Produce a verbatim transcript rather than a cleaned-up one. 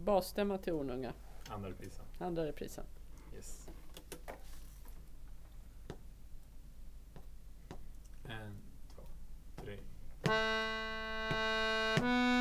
basstämma till Ornunga. Andra reprisen. Andra reprisen. Yes. En, två, tre.